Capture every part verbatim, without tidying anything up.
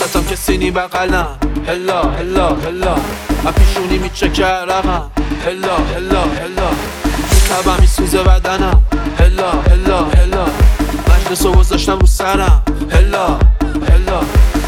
وسطم کسی نی بغلم هلا هلا هلا اپیشونی میچکه عرقم هلا هلا هلا تبم میسوزه بدنم هلا هلا هلا مجلس رو گذاشتم رو سرم هلا هلا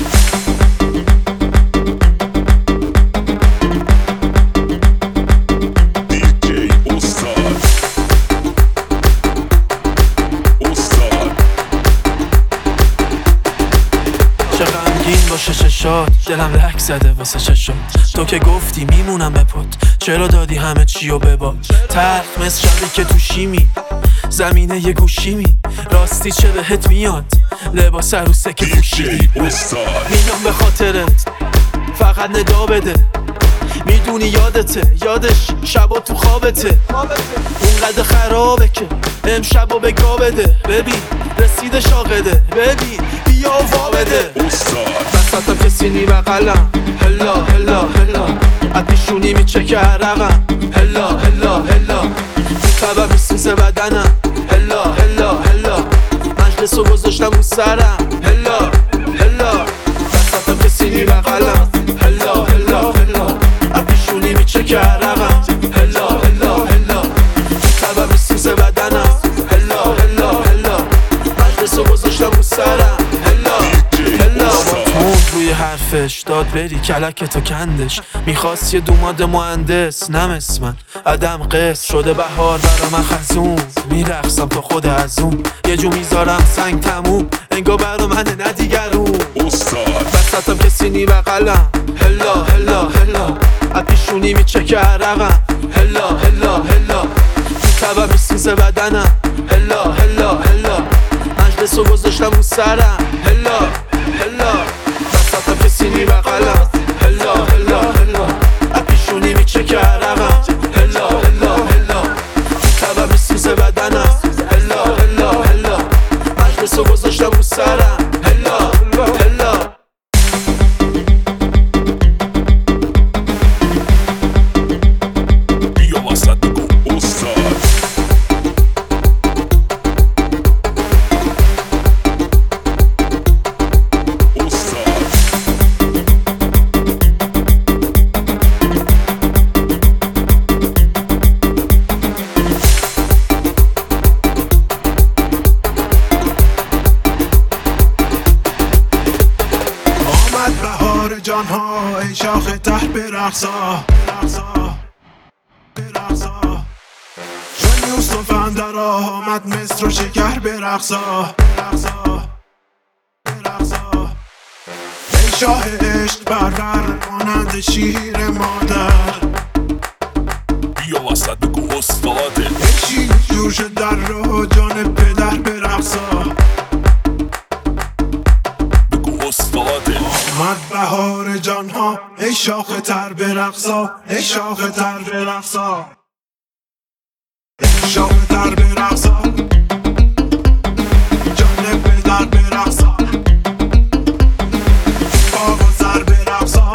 ششات دلم لک زده واسه چشات تو که گفتی میمونم به پات چرا دادی همه چیو بباد تلخ مثل شبی که تو شیمی زمینه یه گوشیمی راستی چه بهت میاد لباس عروسه که پوشیدی میام به خاطرت فقط ندا بده میدونی یادته یادش شبا تو خوابته اونقدر خرابه که امشبا بگا بده ببین رسیده شاقده ببین بیا وا بده وسطم کسی نی بغلم هلا هلا هلا اپیشونی میچکه عرقم هلا هلا هلا تبم میسوزه بدنم هلا هلا هلا مجلس رو گذاشتم رو سرم هلا هلا وسطم کسی نی بغلم هلا هلا هلا اپیشونی میچکه عرقم هلا هلا هلا تبم میسوزه بدنم هلا هلا هلا مجلس رو گذاشتم رو سرم هلا هلا تون روی حرفش داد بری کلکتو کندش میخواست یه دوماد مهندس نمس من عدم قصد شده بهار برا من خزون میرقصم تا خود از اون یه جو میذارم سنگ تموم انگا برا منه نه دیگرون وسطم کسی نی بغلم هلا هلا هلا اپیشونی میچکه عرقم هلا هلا هلا تبم میسوزه بدنم هلا هلا هلا مجلس رو گذاشتم رو سرم هلا هلا وسطم کسی نی بغلم هلا هلا هلا اپیشونی میچکه عرقم هلا هلا هلا تبم میسوزه بدنم هلا هلا هلا مجلس رو گذاشتم رو سرم هلا هلا جانها ای شاخ ته برقصا برقصا جان یوسف اندر آمد مصر و شکر برقصا برقصا ای شاه عشق برور مانند شیر مادر بیا وسط بگو استاده ای شیر جوش در رو جان پدر برقصا آمد بهار جانها ای شاخ تر برقصا ای شاخ تر برقصا ای شاخ تر برقصا جان پدر برقصا باغ و سر برقصا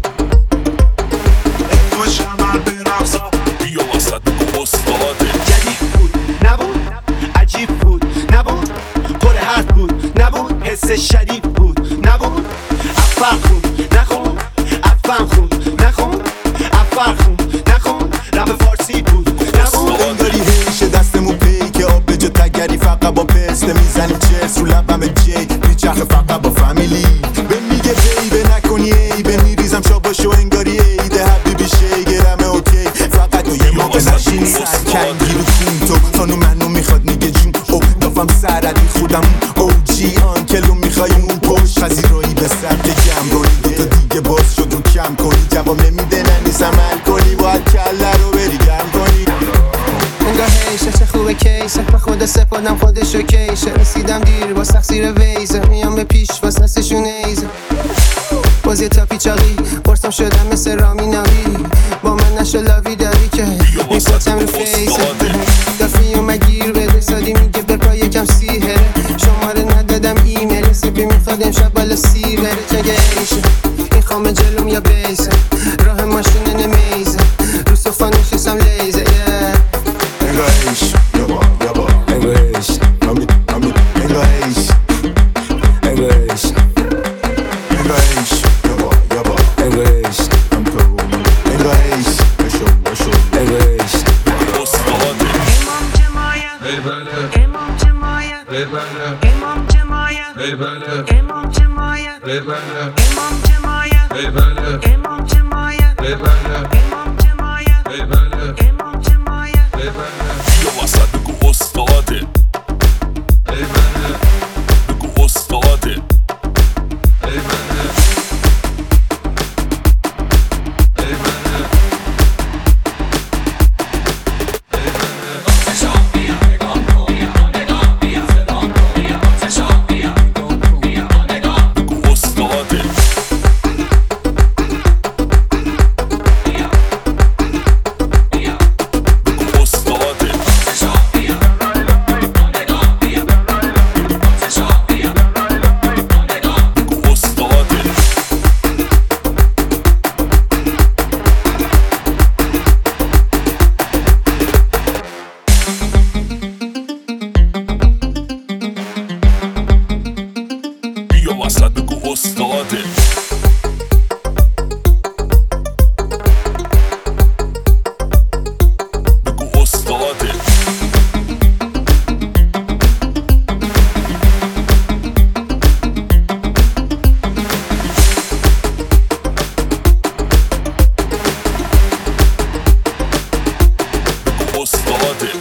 ای خوش عمل برقصا بیا وسط بگو استاده جدید بود نبود عجیب بود نبود پر حرف بود نبود حس شدید بود نبود افر خون نخون افم خون نخون افر خون نخون رب فارسی بود نبود اون داری هیشه دستمون پی که آب به جا تگری فقط با پسته میزنیم چرس رو لبم جی بیچخ فقط با فامیلی به میگه بیبه نکنی ایبه میریزم شاباشو انگاری ایده حبیبی شیگرمه اوکی فقط تو یه موقع نشینی سرکنگی رو کون تو خانو منو میخواد میگه جون او دافم سردی خودم او جی آنکلو میخوای اون پشت خزیرایی به سبت گم رونی دوتا دیگه باز شد رو کم کنی جواب نمیده ننیز عمل کنی باید کله رو بری گم کنی انگاه هیشه چه خوبه کیشه به خدا سپادم خودشو کیشه رسیدم دیر با تقصیر ویزه میام به پیش با سستشون ایزه باز یه تا پیچاقی قرصم شدم مثل رامی ناوی با من نشو لاوی داری که میپاتم رو فیزه دافی و مگیر بده سادی میگه بپا یکم سیهره شماره ندادم ایمیل سپی میخواد امشب بالا سی بره چگه ایشه این خامه جلوم یا بیسه راه ماشونه نمیزه رو صفا نشستم لیزه انگاهش یابا یابا انگاهش نامی نامی انگاهش انگاهش انگاهش امام جماعت امام جماعت امام جماعت امام جماعت امام جماعت امام جماعت بیا وسط بگو استاده بگو استاده وسط بگو استاده بگو استاده بگو استاده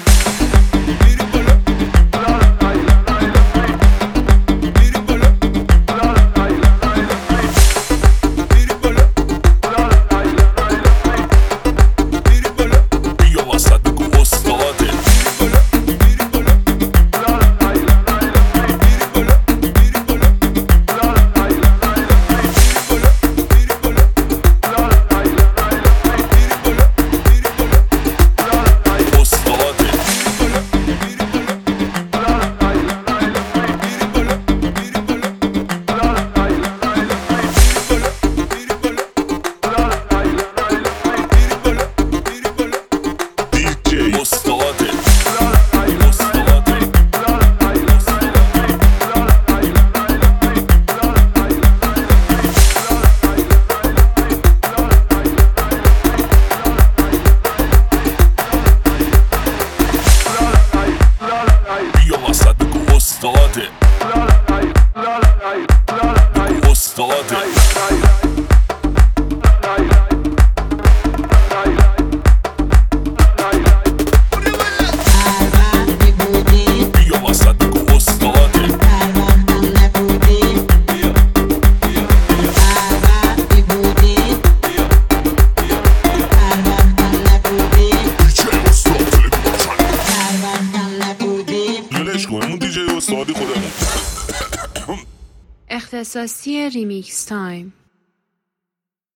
اختصاصی ریمیکس تایم.